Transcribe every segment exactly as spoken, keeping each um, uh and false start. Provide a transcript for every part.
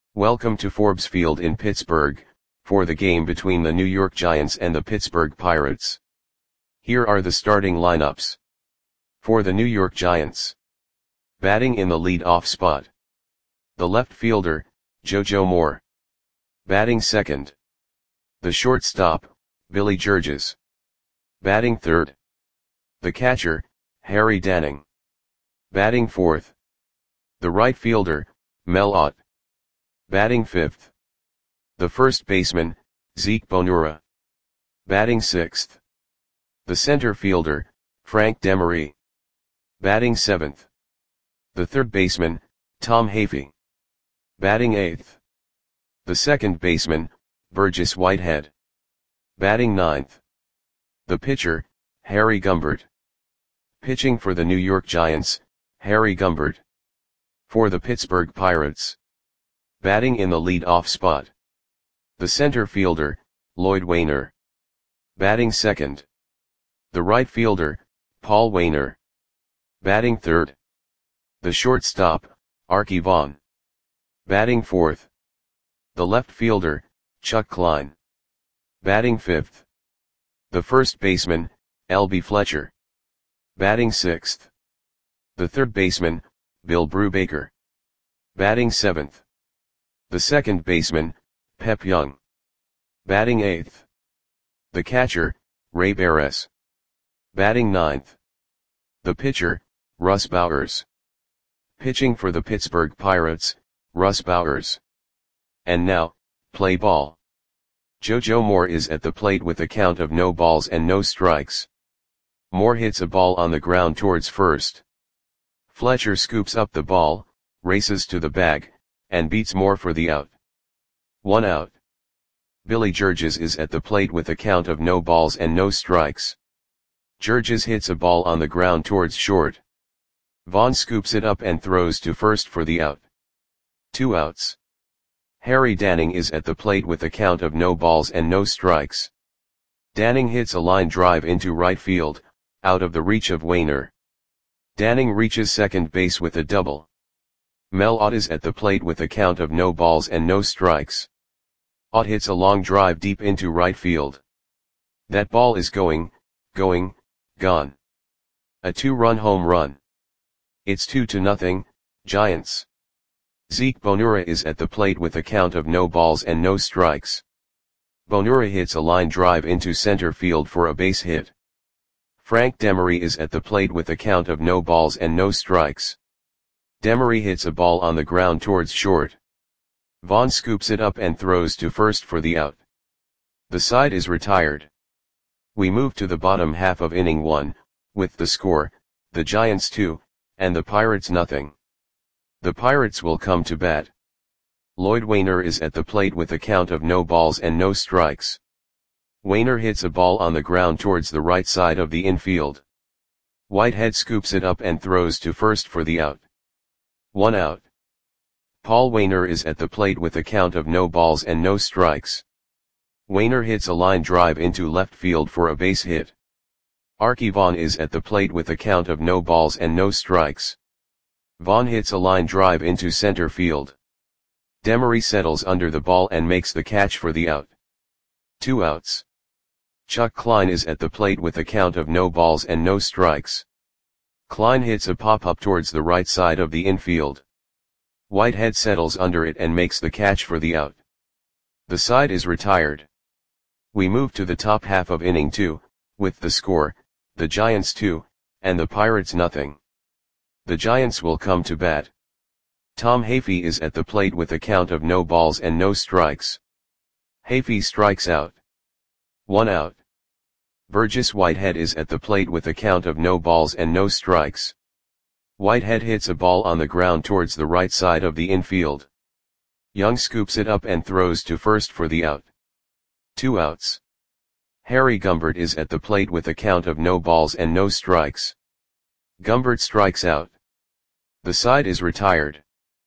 Welcome to Forbes Field in Pittsburgh, for the game between the New York Giants and the Pittsburgh Pirates. Here are the starting lineups. For the New York Giants. Batting in the lead-off spot. The left fielder, JoJo Moore. Batting second. The shortstop, Billy Georges. Batting third. The catcher, Harry Danning. Batting fourth. The right fielder, Mel Ott. Batting fifth. The first baseman, Zeke Bonura. Batting sixth. The center fielder, Frank Demery. Batting seventh. The third baseman, Tom Hafey. Batting eighth. The second baseman, Burgess Whitehead. Batting ninth. The pitcher, Harry Gumbert. Pitching for the New York Giants, Harry Gumbert. For the Pittsburgh Pirates. Batting in the lead-off spot. The center fielder, Lloyd Waner. Batting second. The right fielder, Paul Waner. Batting third. The shortstop, Arky Vaughan. Batting fourth. The left fielder, Chuck Klein. Batting fifth. The first baseman, L B Fletcher. Batting sixth. The third baseman, Bill Brubaker. Batting seventh. The second baseman, Pep Young. Batting eighth. The catcher, Ray Barres. Batting ninth. The pitcher, Russ Bowers. Pitching for the Pittsburgh Pirates, Russ Bowers. And now, play ball. JoJo Moore is at the plate with a count of no balls and no strikes. Moore hits a ball on the ground towards first. Fletcher scoops up the ball, races to the bag, and beats Moore for the out. One out. Billy Georges is at the plate with a count of no balls and no strikes. Georges hits a ball on the ground towards short. Vaughan scoops it up and throws to first for the out. Two outs. Harry Danning is at the plate with a count of no balls and no strikes. Danning hits a line drive into right field, out of the reach of Waner. Danning reaches second base with a double. Mel Ott is at the plate with a count of no balls and no strikes. Ott hits a long drive deep into right field. That ball is going, going, gone. A two-run home run. It's two to nothing, Giants. Zeke Bonura is at the plate with a count of no balls and no strikes. Bonura hits a line drive into center field for a base hit. Frank Demery is at the plate with a count of no balls and no strikes. Demery hits a ball on the ground towards short. Vaughan scoops it up and throws to first for the out. The side is retired. We move to the bottom half of inning one, with the score, the Giants two, and the Pirates nothing. The Pirates will come to bat. Lloyd Waner is at the plate with a count of no balls and no strikes. Waner hits a ball on the ground towards the right side of the infield. Whitehead scoops it up and throws to first for the out. One out. Paul Waner is at the plate with a count of no balls and no strikes. Waner hits a line drive into left field for a base hit. Arky Vaughan is at the plate with a count of no balls and no strikes. Vaughan hits a line drive into center field. Demery settles under the ball and makes the catch for the out. Two outs. Chuck Klein is at the plate with a count of no balls and no strikes. Klein hits a pop-up towards the right side of the infield. Whitehead settles under it and makes the catch for the out. The side is retired. We move to the top half of inning two, with the score, the Giants two, and the Pirates nothing. The Giants will come to bat. Tom Hafey is at the plate with a count of no balls and no strikes. Hafey strikes out. One out. Burgess Whitehead is at the plate with a count of no balls and no strikes. Whitehead hits a ball on the ground towards the right side of the infield. Young scoops it up and throws to first for the out. Two outs. Harry Gumbert is at the plate with a count of no balls and no strikes. Gumbert strikes out. The side is retired.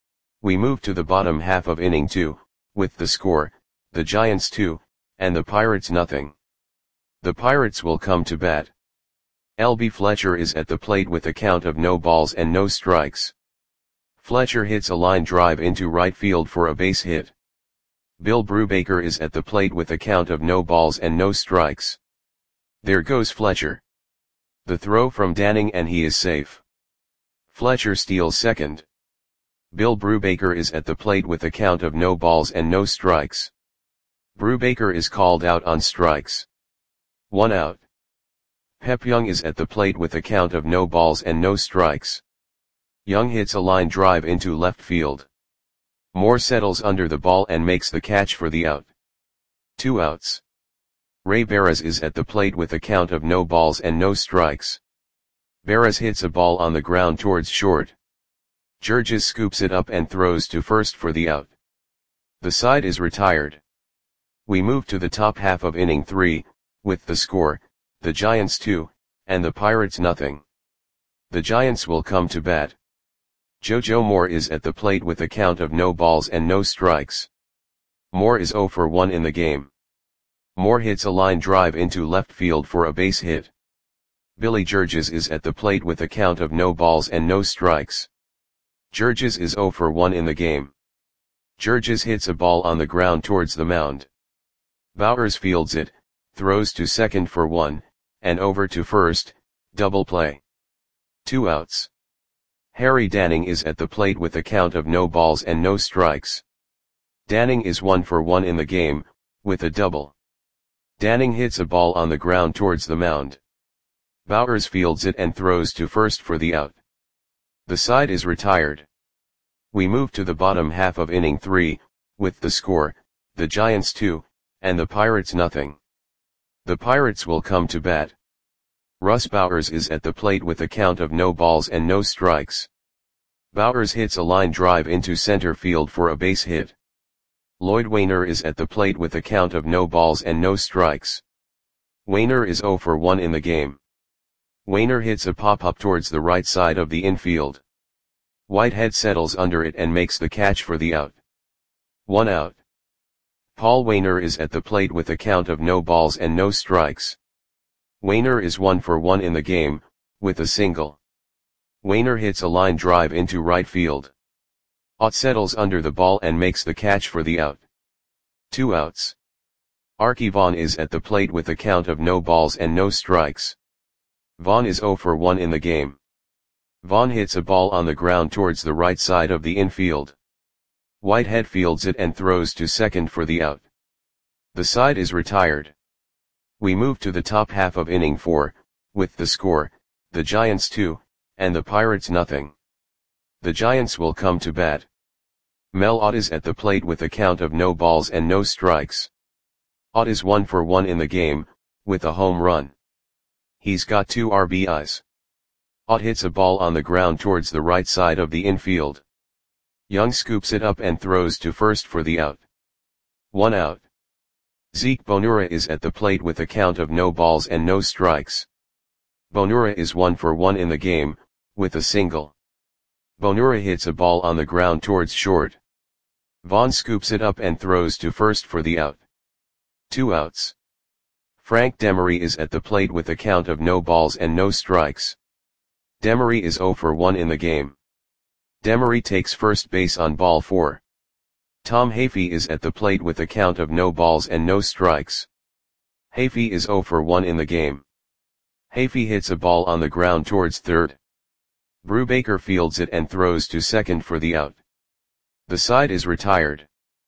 We move to the bottom half of inning two, with the score, the Giants two, and the Pirates nothing. The Pirates will come to bat. L B Fletcher is at the plate with a count of no balls and no strikes. Fletcher hits a line drive into right field for a base hit. Bill Brubaker is at the plate with a count of no balls and no strikes. There goes Fletcher. The throw from Danning and he is safe. Fletcher steals second. Bill Brubaker is at the plate with a count of no balls and no strikes. Brubaker is called out on strikes. One out. Pep Young is at the plate with a count of no balls and no strikes. Young hits a line drive into left field. Moore settles under the ball and makes the catch for the out. Two outs. Ray Barras is at the plate with a count of no balls and no strikes. Barras hits a ball on the ground towards short. Georges scoops it up and throws to first for the out. The side is retired. We move to the top half of inning three, with the score, the Giants two, and the Pirates nothing. The Giants will come to bat. JoJo Moore is at the plate with a count of no balls and no strikes. Moore is oh for one in the game. Moore hits a line drive into left field for a base hit. Billy Georges is at the plate with a count of no balls and no strikes. Georges is oh for one in the game. Georges hits a ball on the ground towards the mound. Bowers fields it, throws to second for one, and over to first, double play. Two outs. Harry Danning is at the plate with a count of no balls and no strikes. Danning is one for one in the game, with a double. Danning hits a ball on the ground towards the mound. Bowers fields it and throws to first for the out. The side is retired. We move to the bottom half of inning three, with the score, the Giants two, and the Pirates nothing. The Pirates will come to bat. Russ Bowers is at the plate with a count of no balls and no strikes. Bowers hits a line drive into center field for a base hit. Lloyd Wainer is at the plate with a count of no balls and no strikes. Wainer is oh for one in the game. Wainer hits a pop-up towards the right side of the infield. Whitehead settles under it and makes the catch for the out. One out. Paul Wainer is at the plate with a count of no balls and no strikes. Wainer is one for one in the game, with a single. Wainer hits a line drive into right field. Ott settles under the ball and makes the catch for the out. Two outs. Archie Vaughn is at the plate with a count of no balls and no strikes. Vaughn is oh for one in the game. Vaughn hits a ball on the ground towards the right side of the infield. Whitehead fields it and throws to second for the out. The side is retired. We move to the top half of inning four, with the score, the Giants two, and the Pirates nothing. The Giants will come to bat. Mel Ott is at the plate with a count of no balls and no strikes. Ott is one for one in the game, with a home run. He's got two R B Is. Ott hits a ball on the ground towards the right side of the infield. Young scoops it up and throws to first for the out. One out. Zeke Bonura is at the plate with a count of no balls and no strikes. Bonura is one for one in the game, with a single. Bonura hits a ball on the ground towards short. Vaughn scoops it up and throws to first for the out. Two outs. Frank Demery is at the plate with a count of no balls and no strikes. Demery is oh for one in the game. Demery takes first base on ball four. Tom Hafey is at the plate with a count of no balls and no strikes. Hafey is oh for one in the game. Hafey hits a ball on the ground towards third. Brubaker fields it and throws to second for the out. The side is retired.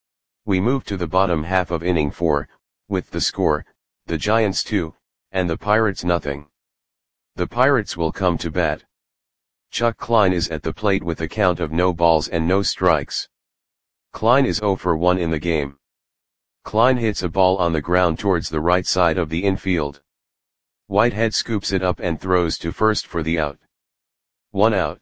We move to the bottom half of inning four, with the score, the Giants two, and the Pirates nothing. The Pirates will come to bat. Chuck Klein is at the plate with a count of no balls and no strikes. Klein is oh for one in the game. Klein hits a ball on the ground towards the right side of the infield. Whitehead scoops it up and throws to first for the out. One out.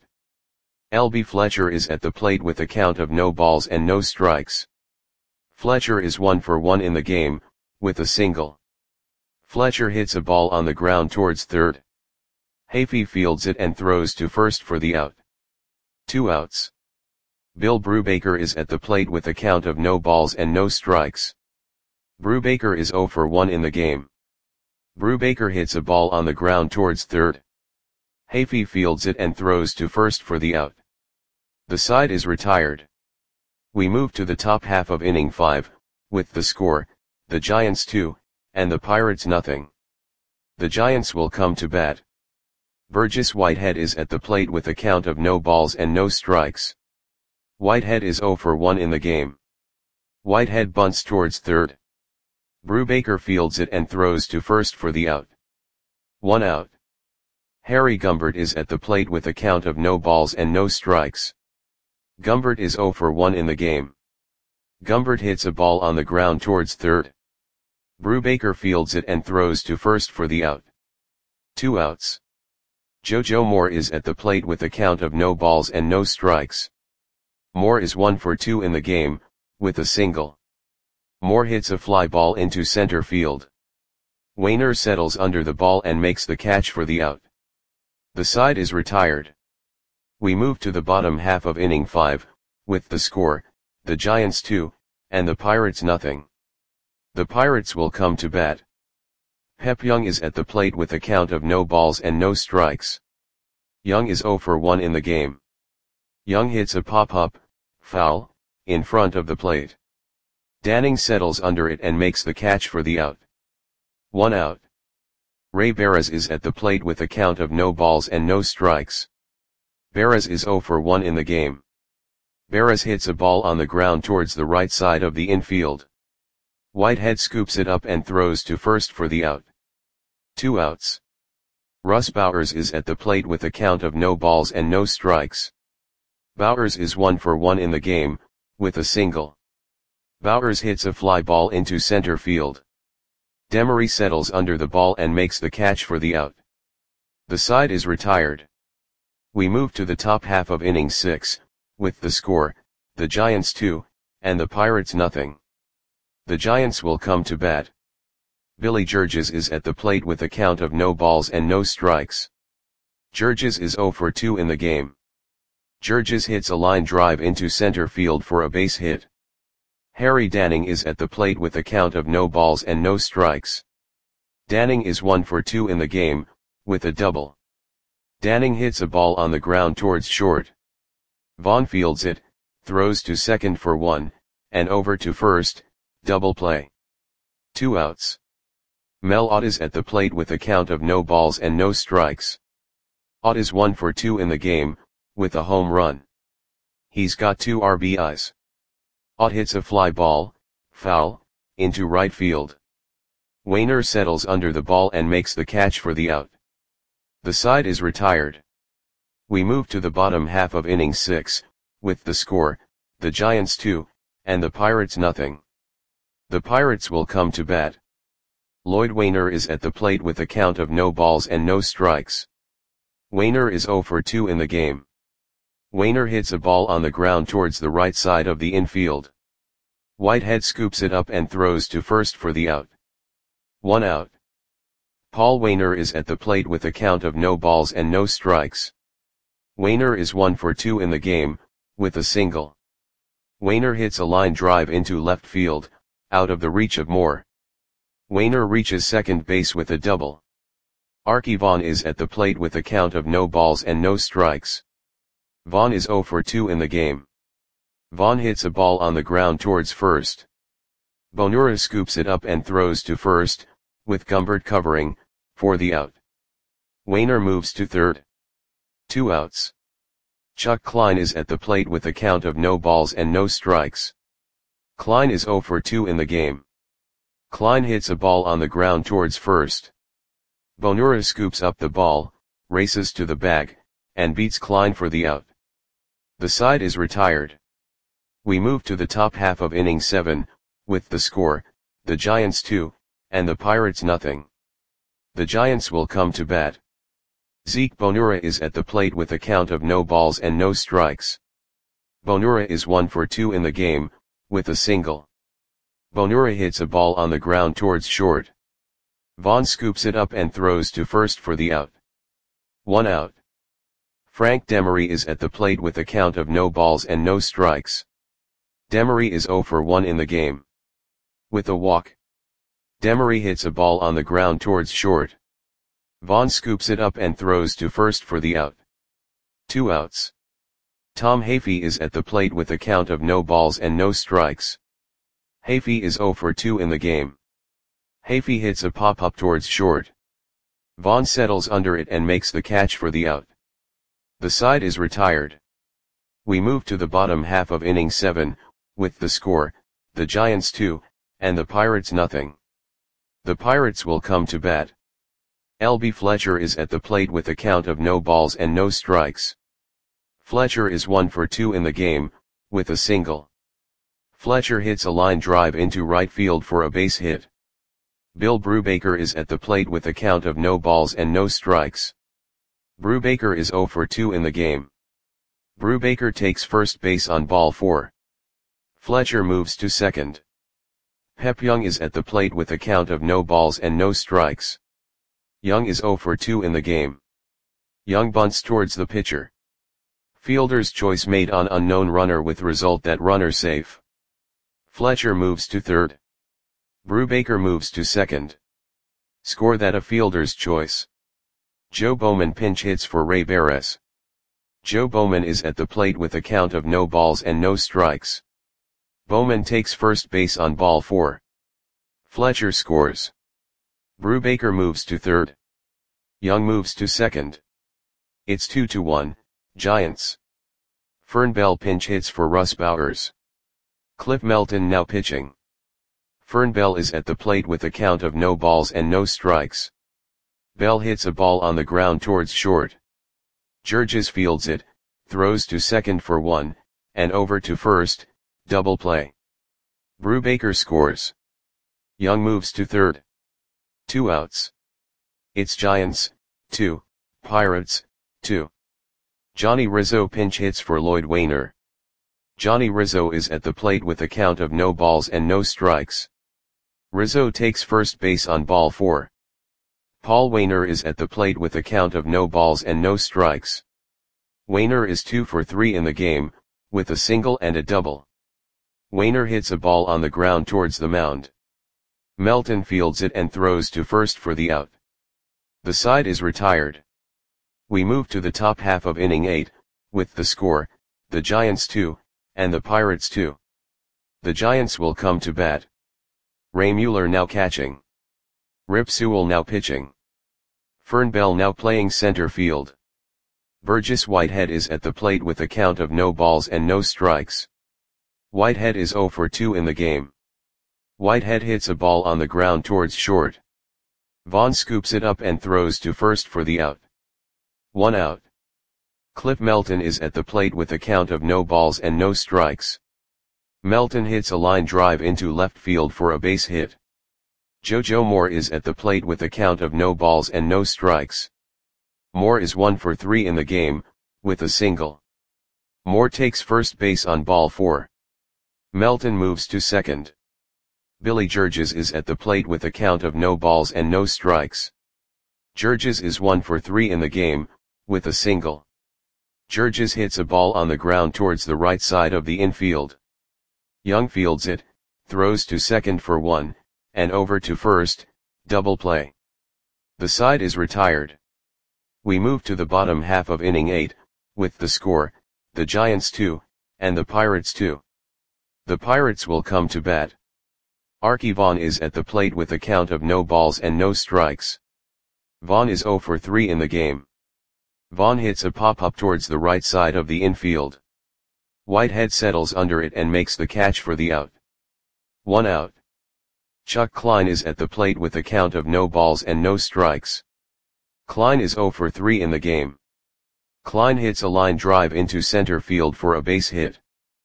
L B Fletcher is at the plate with a count of no balls and no strikes. Fletcher is one for one in the game, with a single. Fletcher hits a ball on the ground towards third. Hafey fields it and throws to first for the out. Two outs. Bill Brubaker is at the plate with a count of no balls and no strikes. Brubaker is oh for one in the game. Brubaker hits a ball on the ground towards third. Hafey fields it and throws to first for the out. The side is retired. We move to the top half of inning five, with the score, the Giants two, and the Pirates nothing. The Giants will come to bat. Burgess Whitehead is at the plate with a count of no balls and no strikes. Whitehead is oh for one in the game. Whitehead bunts towards third. Brubaker fields it and throws to first for the out. One out. Harry Gumbert is at the plate with a count of no balls and no strikes. Gumbert is oh for one in the game. Gumbert hits a ball on the ground towards third. Brubaker fields it and throws to first for the out. Two outs. Jojo Moore is at the plate with a count of no balls and no strikes. Moore is one for two in the game, with a single. Moore hits a fly ball into center field. Wainer settles under the ball and makes the catch for the out. The side is retired. We move to the bottom half of inning five, with the score, the Giants two, and the Pirates nothing. The Pirates will come to bat. Pep Young is at the plate with a count of no balls and no strikes. Young is oh for one in the game. Young hits a pop-up, foul, in front of the plate. Danning settles under it and makes the catch for the out. One out. Ray Barras is at the plate with a count of no balls and no strikes. Barras is oh for one in the game. Barras hits a ball on the ground towards the right side of the infield. Whitehead scoops it up and throws to first for the out. Two outs. Russ Bowers is at the plate with a count of no balls and no strikes. Bowers is one for one in the game, with a single. Bowers hits a fly ball into center field. Demery settles under the ball and makes the catch for the out. The side is retired. We move to the top half of inning six, with the score, the Giants two, and the Pirates nothing. The Giants will come to bat. Billy Georges is at the plate with a count of no balls and no strikes. Georges is oh for two in the game. Georges hits a line drive into center field for a base hit. Harry Danning is at the plate with a count of no balls and no strikes. Danning is one for two in the game, with a double. Danning hits a ball on the ground towards short. Vaughn fields it, throws to second for one, and over to first, double play. Two outs. Mel Ott is at the plate with a count of no balls and no strikes. Ott is one for two in the game, with a home run. He's got two R B Is. Ott hits a fly ball, foul, into right field. Wainer settles under the ball and makes the catch for the out. The side is retired. We move to the bottom half of inning six, with the score, the Giants two, and the Pirates nothing. The Pirates will come to bat. Lloyd Wainer is at the plate with a count of no balls and no strikes. Wainer is oh for two in the game. Wainer hits a ball on the ground towards the right side of the infield. Whitehead scoops it up and throws to first for the out. One out. Paul Wainer is at the plate with a count of no balls and no strikes. Wainer is one for two in the game, with a single. Wainer hits a line drive into left field, out of the reach of Moore. Wainer reaches second base with a double. Archie Vaughn is at the plate with a count of no balls and no strikes. Vaughn is oh for two in the game. Vaughn hits a ball on the ground towards first. Bonura scoops it up and throws to first, with Gumbert covering, for the out. Wainer moves to third. Two outs. Chuck Klein is at the plate with a count of no balls and no strikes. Klein is oh for two in the game. Klein hits a ball on the ground towards first. Bonura scoops up the ball, races to the bag, and beats Klein for the out. The side is retired. We move to the top half of inning seven, with the score, the Giants two, and the Pirates nothing. The Giants will come to bat. Zeke Bonura is at the plate with a count of no balls and no strikes. Bonura is one for two in the game, with a single. Bonura hits a ball on the ground towards short. Vaughn scoops it up and throws to first for the out. One out. Frank Demery is at the plate with a count of no balls and no strikes. Demery is oh for one in the game. With a walk. Demery hits a ball on the ground towards short. Vaughn scoops it up and throws to first for the out. Two outs. Tom Hafey is at the plate with a count of no balls and no strikes. Hafey is zero for two in the game. Hafey hits a pop-up towards short. Vaughn settles under it and makes the catch for the out. The side is retired. We move to the bottom half of inning seven, with the score, the Giants two, and the Pirates nothing. The Pirates will come to bat. L B Fletcher is at the plate with a count of no balls and no strikes. Fletcher is one for two in the game, with a single. Fletcher hits a line drive into right field for a base hit. Bill Brubaker is at the plate with a count of no balls and no strikes. Brubaker is zero for two in the game. Brubaker takes first base on ball four. Fletcher moves to second. Pep Young is at the plate with a count of no balls and no strikes. Young is zero for two in the game. Young bunts towards the pitcher. Fielder's choice made on unknown runner with result that runner safe. Fletcher moves to third. Brubaker moves to second. Score that a fielder's choice. Joe Bowman pinch hits for Ray Barres. Joe Bowman is at the plate with a count of no balls and no strikes. Bowman takes first base on ball four. Fletcher scores. Brubaker moves to third. Young moves to second. It's two to one, Giants. Fern Bell pinch hits for Russ Bowers. Cliff Melton now pitching. Fern Bell is at the plate with a count of no balls and no strikes. Bell hits a ball on the ground towards short. Georges fields it, throws to second for one, and over to first, double play. Brubaker scores. Young moves to third. Two outs. It's Giants, two, Pirates, two. Johnny Rizzo pinch hits for Lloyd Wainer. Johnny Rizzo is at the plate with a count of no balls and no strikes. Rizzo takes first base on ball four. Paul Wainer is at the plate with a count of no balls and no strikes. Wainer is two for three in the game, with a single and a double. Wainer hits a ball on the ground towards the mound. Melton fields it and throws to first for the out. The side is retired. We move to the top half of inning eight, with the score, the Giants two, and the Pirates two. The Giants will come to bat. Ray Mueller now catching. Rip Sewell now pitching. Fern Bell now playing center field. Burgess Whitehead is at the plate with a count of no balls and no strikes. Whitehead is zero for two in the game. Whitehead hits a ball on the ground towards short. Vaughn scoops it up and throws to first for the out. One out. Cliff Melton is at the plate with a count of no balls and no strikes. Melton hits a line drive into left field for a base hit. JoJo Moore is at the plate with a count of no balls and no strikes. Moore is one for three in the game, with a single. Moore takes first base on ball four. Melton moves to second. Billy Georges is at the plate with a count of no balls and no strikes. Georges is one for three in the game, with a single. Georges hits a ball on the ground towards the right side of the infield. Young fields it, throws to second for one, and over to first, double play. The side is retired. We move to the bottom half of inning eight, with the score, the Giants two, and the Pirates two. The Pirates will come to bat. Archie Vaughn is at the plate with a count of no balls and no strikes. Vaughn is zero for three in the game. Vaughn hits a pop-up towards the right side of the infield. Whitehead settles under it and makes the catch for the out. One out. Chuck Klein is at the plate with a count of no balls and no strikes. Klein is zero for three in the game. Klein hits a line drive into center field for a base hit.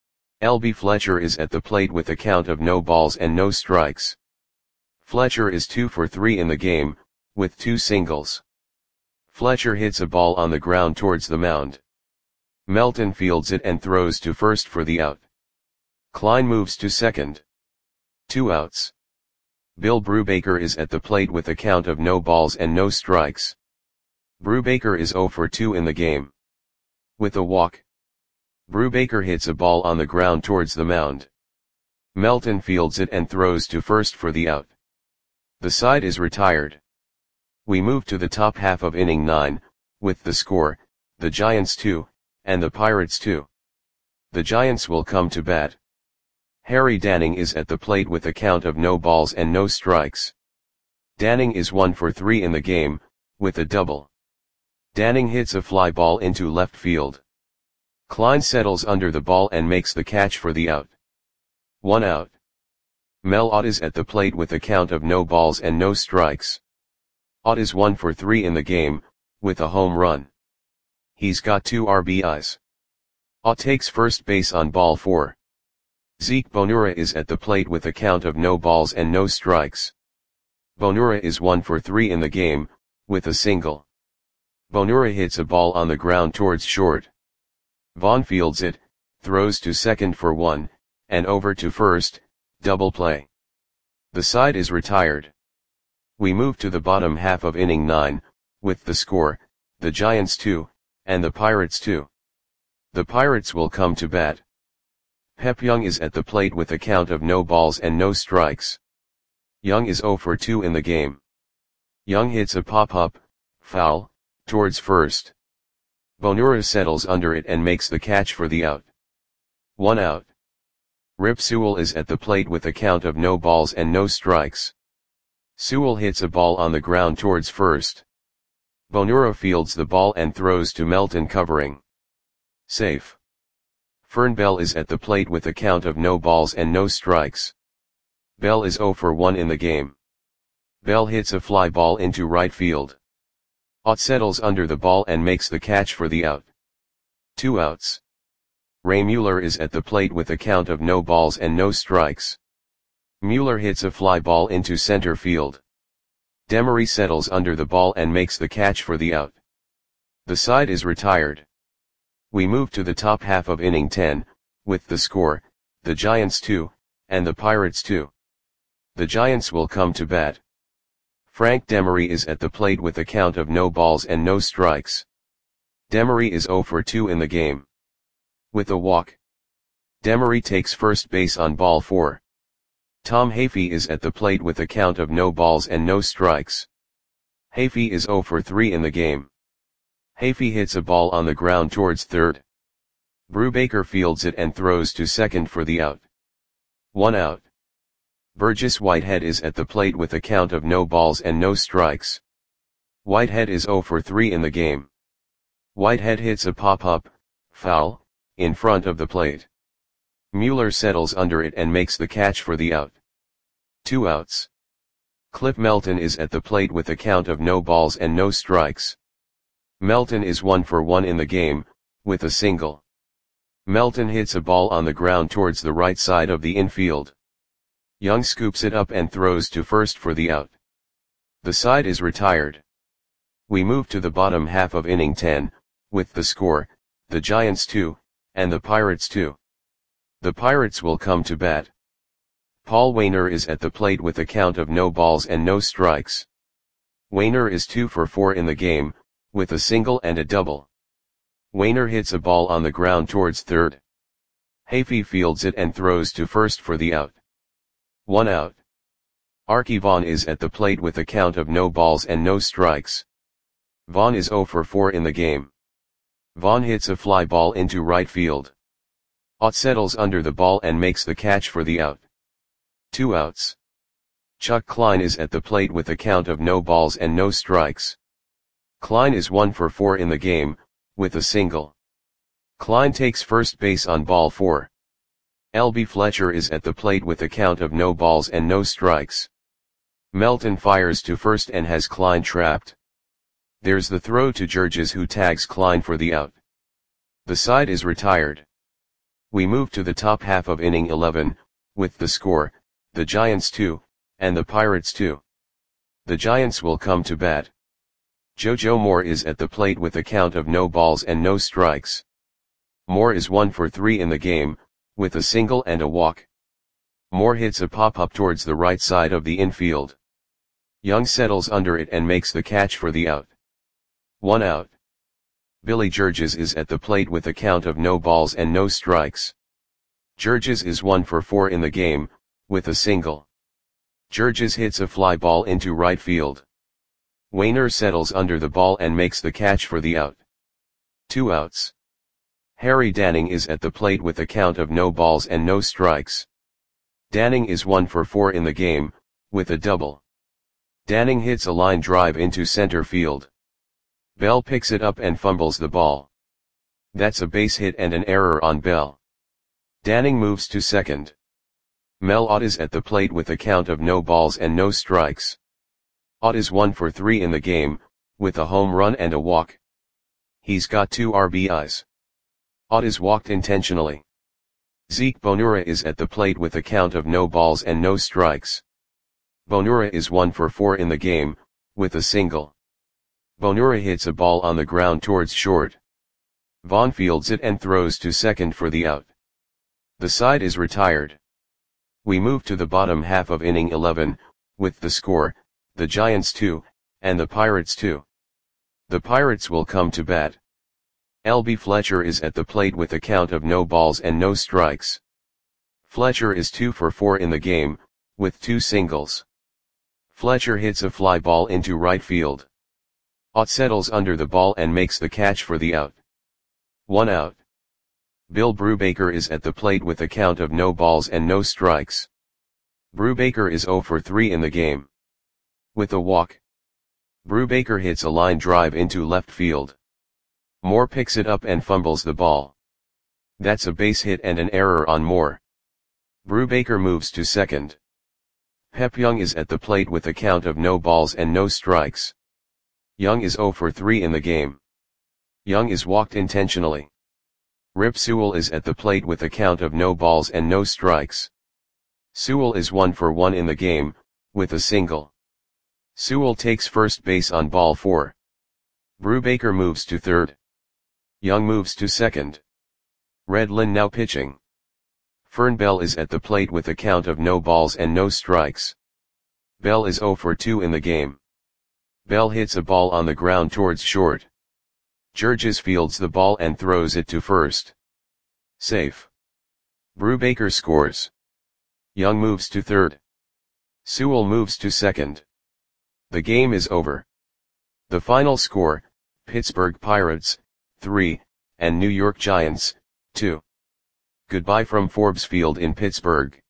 L B Fletcher is at the plate with a count of no balls and no strikes. Fletcher is two for three in the game, with two singles. Fletcher hits a ball on the ground towards the mound. Melton fields it and throws to first for the out. Klein moves to second. Two outs. Bill Brubaker is at the plate with a count of no balls and no strikes. Brubaker is zero for two in the game. With a walk. Brubaker hits a ball on the ground towards the mound. Melton fields it and throws to first for the out. The side is retired. We move to the top half of inning nine, with the score, the Giants two, and the Pirates two. The Giants will come to bat. Harry Danning is at the plate with a count of no balls and no strikes. Danning is one for three in the game, with a double. Danning hits a fly ball into left field. Klein settles under the ball and makes the catch for the out. One out. Mel Ott is at the plate with a count of no balls and no strikes. Ott is one for three in the game, with a home run. He's got two R B Is. Ott takes first base on ball four. Zeke Bonura is at the plate with a count of no balls and no strikes. Bonura is one for three in the game, with a single. Bonura hits a ball on the ground towards short. Vaughn fields it, throws to second for one, and over to first, double play. The side is retired. We move to the bottom half of inning nine, with the score, the Giants two, and the Pirates two. The Pirates will come to bat. Pep Young is at the plate with a count of no balls and no strikes. Young is zero for two in the game. Young hits a pop-up, foul, towards first. Bonura settles under it and makes the catch for the out. One out. Rip Sewell is at the plate with a count of no balls and no strikes. Sewell hits a ball on the ground towards first. Bonura fields the ball and throws to Melton covering. Safe. Fern Bell is at the plate with a count of no balls and no strikes. Bell is zero for one in the game. Bell hits a fly ball into right field. Ott settles under the ball and makes the catch for the out. Two outs. Ray Mueller is at the plate with a count of no balls and no strikes. Mueller hits a fly ball into center field. Demery settles under the ball and makes the catch for the out. The side is retired. We move to the top half of inning ten, with the score, the Giants two, and the Pirates two. The Giants will come to bat. Frank Demery is at the plate with a count of no balls and no strikes. Demery is zero for two in the game. With a walk. Demery takes first base on ball four. Tom Hafey is at the plate with a count of no balls and no strikes. Hafey is zero for three in the game. Hafey hits a ball on the ground towards third. Brubaker fields it and throws to second for the out. One out. Burgess Whitehead is at the plate with a count of no balls and no strikes. Whitehead is zero for three in the game. Whitehead hits a pop-up, foul, in front of the plate. Mueller settles under it and makes the catch for the out. Two outs. Cliff Melton is at the plate with a count of no balls and no strikes. Melton is one for one in the game, with a single. Melton hits a ball on the ground towards the right side of the infield. Young scoops it up and throws to first for the out. The side is retired. We move to the bottom half of inning ten, with the score, the Giants two, and the Pirates two. The Pirates will come to bat. Paul Wainer is at the plate with a count of no balls and no strikes. Wainer is two for four in the game, with a single and a double. Wainer hits a ball on the ground towards third. Hafey fields it and throws to first for the out. One out. Archie Vaughn is at the plate with a count of no balls and no strikes. Vaughn is zero for four in the game. Vaughn hits a fly ball into right field. Ott settles under the ball and makes the catch for the out. Two outs. Chuck Klein is at the plate with a count of no balls and no strikes. Klein is one for four in the game, with a single. Klein takes first base on ball four. L B Fletcher is at the plate with a count of no balls and no strikes. Melton fires to first and has Klein trapped. There's the throw to Georges, who tags Klein for the out. The side is retired. We move to the top half of inning eleven, with the score, the Giants two, and the Pirates two. The Giants will come to bat. JoJo Moore is at the plate with a count of no balls and no strikes. Moore is one for three in the game, with a single and a walk. Moore hits a pop-up towards the right side of the infield. Young settles under it and makes the catch for the out. One out. Billy Georges is at the plate with a count of no balls and no strikes. Georges is one for four in the game, with a single. Georges hits a fly ball into right field. Wainer settles under the ball and makes the catch for the out. Two outs. Harry Danning is at the plate with a count of no balls and no strikes. Danning is one for four in the game, with a double. Danning hits a line drive into center field. Bell picks it up and fumbles the ball. That's a base hit and an error on Bell. Danning moves to second. Mel Ott is at the plate with a count of no balls and no strikes. Ott is one for three in the game, with a home run and a walk. He's got two R B Is. Ott is walked intentionally. Zeke Bonura is at the plate with a count of no balls and no strikes. Bonura is one for four in the game, with a single. Bonura hits a ball on the ground towards short. Vaughn fields it and throws to second for the out. The side is retired. We move to the bottom half of inning eleven, with the score, the Giants two, and the Pirates two. The Pirates will come to bat. L B Fletcher is at the plate with a count of no balls and no strikes. Fletcher is two for four in the game, with two singles. Fletcher hits a fly ball into right field. Ott settles under the ball and makes the catch for the out. One out. Bill Brubaker is at the plate with a count of no balls and no strikes. Brubaker is zero for three in the game. With a walk. Brubaker hits a line drive into left field. Moore picks it up and fumbles the ball. That's a base hit and an error on Moore. Brubaker moves to second. Pep Young is at the plate with a count of no balls and no strikes. Young is zero for three in the game. Young is walked intentionally. Rip Sewell is at the plate with a count of no balls and no strikes. Sewell is one for one in the game, with a single. Sewell takes first base on ball four. Brubaker moves to third. Young moves to second. Redlin now pitching. Fern Bell is at the plate with a count of no balls and no strikes. Bell is zero for two in the game. Bell hits a ball on the ground towards short. Georges fields the ball and throws it to first. Safe. Brubaker scores. Young moves to third. Sewell moves to second. The game is over. The final score, Pittsburgh Pirates, three, and New York Giants, two. Goodbye from Forbes Field in Pittsburgh.